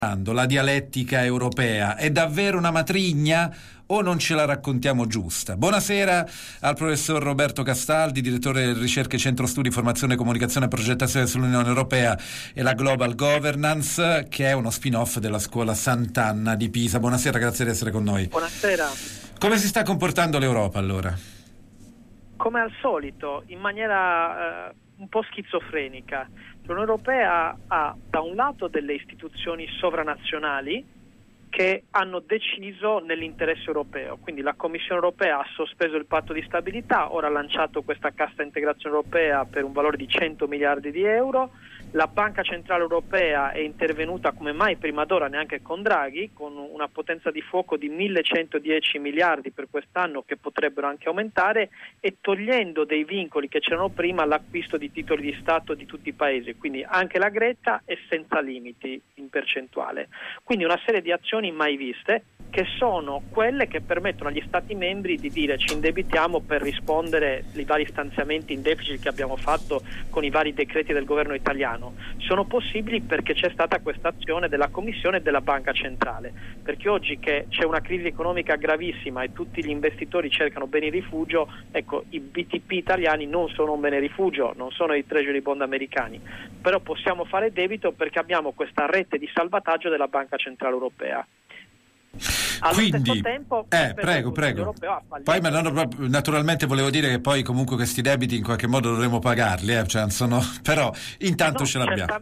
La dialettica europea è davvero una matrigna o non ce la raccontiamo giusta? Buonasera al professor Roberto Castaldi, direttore del Ricerche Centro Studi Formazione, Comunicazione e Progettazione sull'Unione Europea e la Global Governance, che è uno spin-off della scuola Sant'Anna di Pisa. Buonasera, grazie di essere con noi. Buonasera. Come si sta comportando l'Europa allora? Come al solito, in maniera un po' schizofrenica. L'Unione Europea ha da un lato delle istituzioni sovranazionali che hanno deciso nell'interesse europeo, quindi la Commissione Europea ha sospeso il patto di stabilità, ora ha lanciato questa cassa integrazione europea per un valore di 100 miliardi di euro, la Banca Centrale Europea è intervenuta come mai prima d'ora, neanche con Draghi, con una potenza di fuoco di 1110 miliardi per quest'anno, che potrebbero anche aumentare, e togliendo dei vincoli che c'erano prima all'acquisto di titoli di Stato di tutti i paesi, quindi anche la Grecia è senza limiti in percentuale. Quindi una serie di azioni mai viste, che sono quelle che permettono agli Stati membri di dire: ci indebitiamo per rispondere ai vari stanziamenti in deficit che abbiamo fatto con i vari decreti del governo italiano. Sono possibili perché c'è stata questa azione della Commissione e della Banca Centrale, perché oggi che c'è una crisi economica gravissima e tutti gli investitori cercano beni rifugio, ecco, i BTP italiani non sono un bene rifugio, non sono i treasury bond americani, però possiamo fare debito perché abbiamo questa rete di salvataggio della Banca Centrale Europea. Allo stesso tempo, prego. Poi naturalmente volevo dire che poi comunque questi debiti in qualche modo dovremo pagarli, però intanto ce l'abbiamo.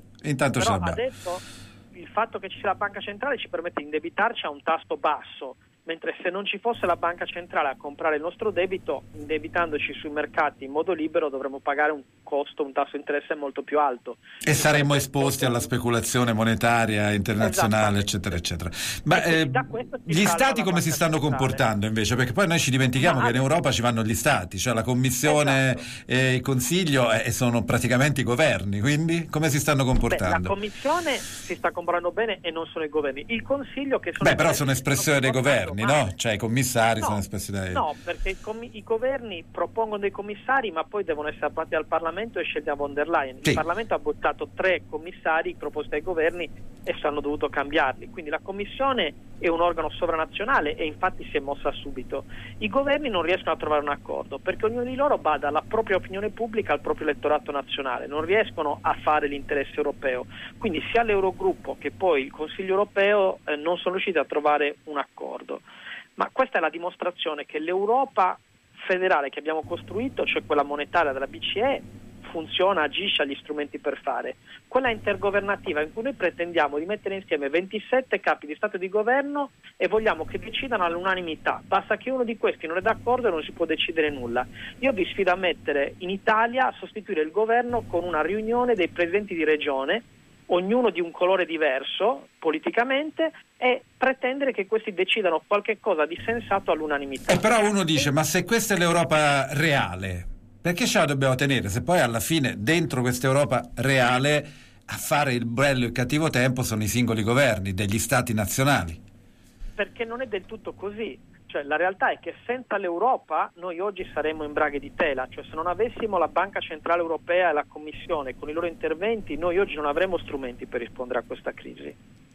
Adesso il fatto che ci sia la Banca Centrale ci permette di indebitarci a un tasso basso, mentre se non ci fosse la Banca Centrale a comprare il nostro debito, indebitandoci sui mercati in modo libero, dovremmo pagare un tasso di interesse molto più alto. E saremmo esposti alla speculazione monetaria internazionale, eccetera, eccetera. Ma gli Stati come si stanno comportando invece? Perché poi noi ci dimentichiamo che in Europa ci vanno gli Stati, cioè la Commissione e il Consiglio sono praticamente i governi, quindi come si stanno comportando? La Commissione si sta comportando bene e non sono i governi. Il Consiglio che sono però sono espressione dei governi, no? Cioè i commissari sono espressione dei... No, perché i governi propongono dei commissari, ma poi devono essere approvati dal Parlamento e sceglie von der Leyen. Il Parlamento ha votato 3 commissari proposti ai governi e hanno dovuto cambiarli. Quindi la Commissione è un organo sovranazionale e infatti si è mossa subito. I governi non riescono a trovare un accordo perché ognuno di loro bada alla propria opinione pubblica, al proprio elettorato nazionale, non riescono a fare l'interesse europeo. Quindi sia l'Eurogruppo che poi il Consiglio europeo non sono riusciti a trovare un accordo. Ma questa è la dimostrazione che l'Europa federale che abbiamo costruito, cioè quella monetaria della BCE, funziona, agisce, ha gli strumenti per fare. Quella intergovernativa in cui noi pretendiamo di mettere insieme 27 capi di Stato e di governo e vogliamo che decidano all'unanimità. Basta che uno di questi non è d'accordo e non si può decidere nulla. Io vi sfido a mettere in Italia, a sostituire il governo con una riunione dei presidenti di regione, ognuno di un colore diverso politicamente, e pretendere che questi decidano qualche cosa di sensato all'unanimità. Però uno dice: ma se questa è l'Europa reale, perché ce la dobbiamo tenere? Se poi alla fine dentro questa Europa reale a fare il bello e il cattivo tempo sono i singoli governi degli stati nazionali. Perché non è del tutto così. Cioè, la realtà è che senza l'Europa noi oggi saremmo in braghe di tela, cioè se non avessimo la Banca Centrale Europea e la Commissione con i loro interventi, noi oggi non avremmo strumenti per rispondere a questa crisi.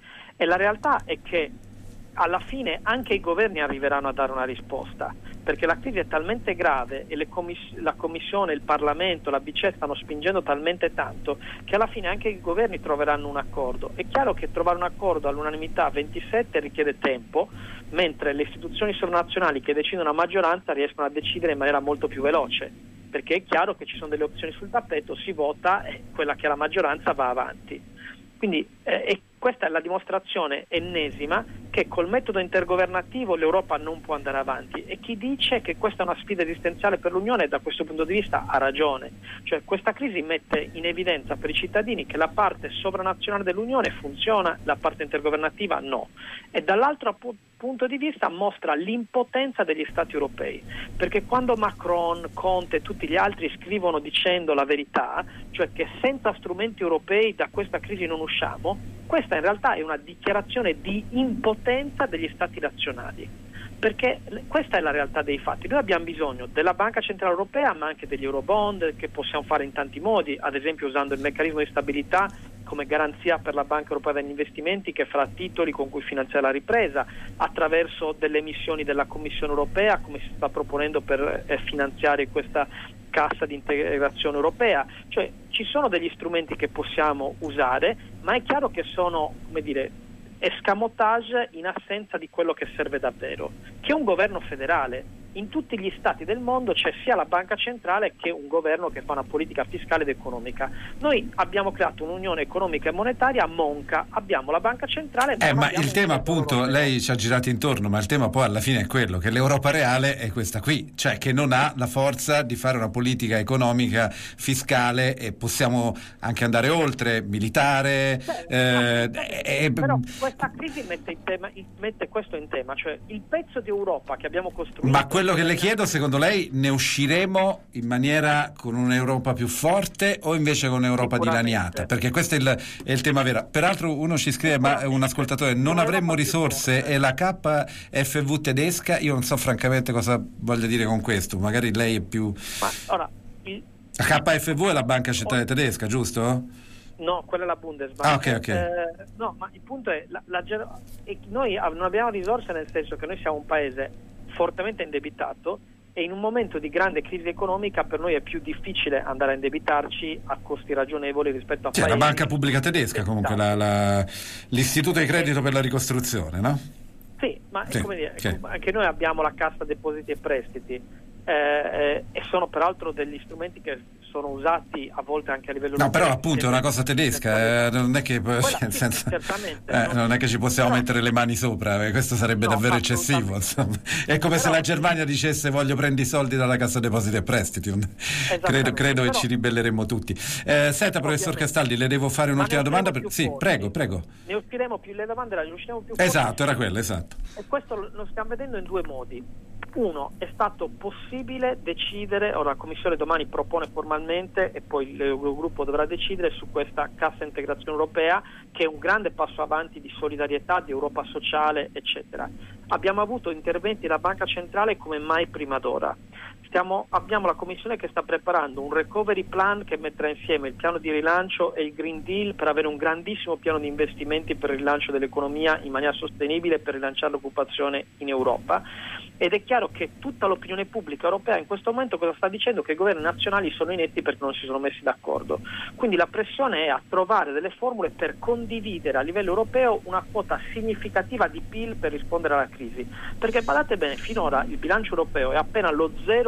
E la realtà è che alla fine anche i governi arriveranno a dare una risposta, perché la crisi è talmente grave e la Commissione, il Parlamento, la BCE stanno spingendo talmente tanto che alla fine anche i governi troveranno un accordo. È chiaro che trovare un accordo all'unanimità a 27 richiede tempo, mentre le istituzioni sovranazionali che decidono a maggioranza riescono a decidere in maniera molto più veloce, perché è chiaro che ci sono delle opzioni sul tappeto, si vota e quella che ha la maggioranza va avanti. Quindi questa è la dimostrazione ennesima che col metodo intergovernativo l'Europa non può andare avanti, e chi dice che questa è una sfida esistenziale per l'Unione da questo punto di vista ha ragione. Cioè questa crisi mette in evidenza per i cittadini che la parte sovranazionale dell'Unione funziona, la parte intergovernativa no, e dall'altro punto di vista mostra l'impotenza degli Stati europei, perché quando Macron, Conte e tutti gli altri scrivono dicendo la verità, cioè che senza strumenti europei da questa crisi non usciamo, questa in realtà è una dichiarazione di impotenza degli Stati nazionali, perché questa è la realtà dei fatti. Noi abbiamo bisogno della Banca Centrale Europea, ma anche degli Eurobond, che possiamo fare in tanti modi, ad esempio usando il meccanismo di stabilità come garanzia per la Banca Europea degli Investimenti, che farà titoli con cui finanziare la ripresa, attraverso delle emissioni della Commissione Europea, come si sta proponendo per finanziare questa cassa di integrazione europea. Cioè ci sono degli strumenti che possiamo usare, ma è chiaro che sono, come dire, escamotage in assenza di quello che serve davvero, che è un governo federale. In tutti gli stati del mondo c'è sia la banca centrale che un governo che fa una politica fiscale ed economica. Noi abbiamo creato un'unione economica e monetaria monca, abbiamo la banca centrale, ma il tema, appunto, europeo. Lei ci ha girato intorno, ma il tema poi alla fine è quello, che l'Europa reale è questa qui, cioè che non ha la forza di fare una politica economica, fiscale, e possiamo anche andare oltre, militare. Però questa crisi mette questo in tema, cioè il pezzo di Europa che abbiamo costruito. Ma quello che le chiedo, secondo lei ne usciremo in maniera con un'Europa più forte o invece con un'Europa dilaniata? Perché questo è il tema vero. Peraltro uno ci scrive, ma un ascoltatore, non avremmo risorse e la KfW tedesca, io non so francamente cosa voglia dire con questo, magari lei è più... la KfW è la banca centrale tedesca, giusto? No, quella è la Bundesbank. Ok. No, ma il punto è noi non abbiamo risorse, nel senso che noi siamo un paese fortemente indebitato e in un momento di grande crisi economica per noi è più difficile andare a indebitarci a costi ragionevoli rispetto a paesi. La banca pubblica tedesca, comunque l'istituto di credito per la ricostruzione, no? Sì, ma come dire, anche noi abbiamo la Cassa Depositi e Prestiti e sono peraltro degli strumenti che sono usati a volte anche a livello europeo. No, però appunto è una cosa tedesca, non è che non è che ci possiamo mettere le mani sopra, questo sarebbe davvero eccessivo, insomma. È come se la Germania dicesse voglio prendi i soldi dalla Cassa Depositi e Prestiti. Credo che ci ribelleremmo tutti. Senta, professor Castaldi, le devo fare un'ultima domanda. Sì, prego. Ne usciremo più, le domande le usciremo più. Esatto, era quello, esatto. E questo lo stiamo vedendo in due modi. Uno, è stato possibile decidere, ora la Commissione domani propone formalmente e poi l'Eurogruppo dovrà decidere su questa cassa integrazione europea, che è un grande passo avanti di solidarietà, di Europa sociale, eccetera. Abbiamo avuto interventi della Banca Centrale come mai prima d'ora. Abbiamo la Commissione che sta preparando un recovery plan che metterà insieme il piano di rilancio e il Green Deal per avere un grandissimo piano di investimenti per il rilancio dell'economia in maniera sostenibile, per rilanciare l'occupazione in Europa. Ed è chiaro che tutta l'opinione pubblica europea in questo momento cosa sta dicendo? Che i governi nazionali sono inetti perché non si sono messi d'accordo. Quindi la pressione è a trovare delle formule per condividere a livello europeo una quota significativa di PIL per rispondere alla crisi. Perché badate bene, finora il bilancio europeo è appena lo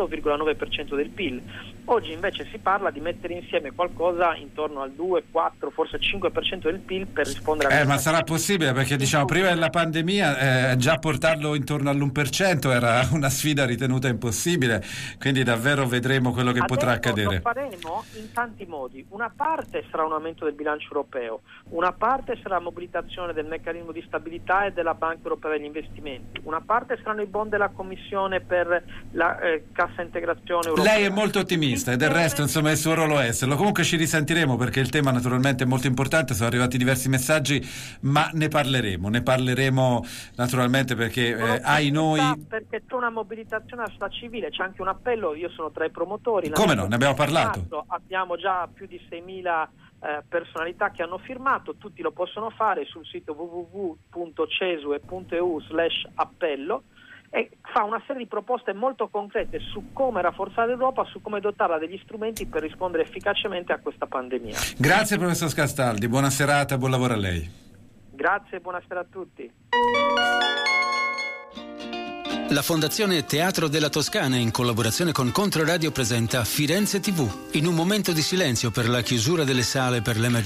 0,9% del PIL. Oggi invece si parla di mettere insieme qualcosa intorno al 2, 4, forse 5% del PIL per rispondere alla crisi. Ma sarà possibile? Perché prima della pandemia già portarlo intorno all'1% era una sfida ritenuta impossibile, quindi davvero vedremo quello che potrà accadere. Lo faremo in tanti modi. Una parte sarà un aumento del bilancio europeo, una parte sarà la mobilitazione del meccanismo di stabilità e della Banca Europea degli Investimenti, una parte saranno i bond della Commissione per la cassa integrazione europea. Lei è molto ottimista e del resto insomma è il suo ruolo esserlo. Comunque ci risentiremo perché il tema naturalmente è molto importante, sono arrivati diversi messaggi, ma ne parleremo naturalmente perché ai noi... Perché c'è una mobilitazione alla società civile, c'è anche un appello, io sono tra i promotori. Come no, ne abbiamo parlato. Abbiamo già più di 6.000 personalità che hanno firmato, tutti lo possono fare sul sito www.cesue.eu/appello e fa una serie di proposte molto concrete su come rafforzare l'Europa, su come dotarla degli strumenti per rispondere efficacemente a questa pandemia. Grazie professor Castaldi, buona serata, buon lavoro a lei. Grazie e buonasera a tutti. La Fondazione Teatro della Toscana, in collaborazione con Controradio, presenta Firenze TV. In un momento di silenzio per la chiusura delle sale per l'emergenza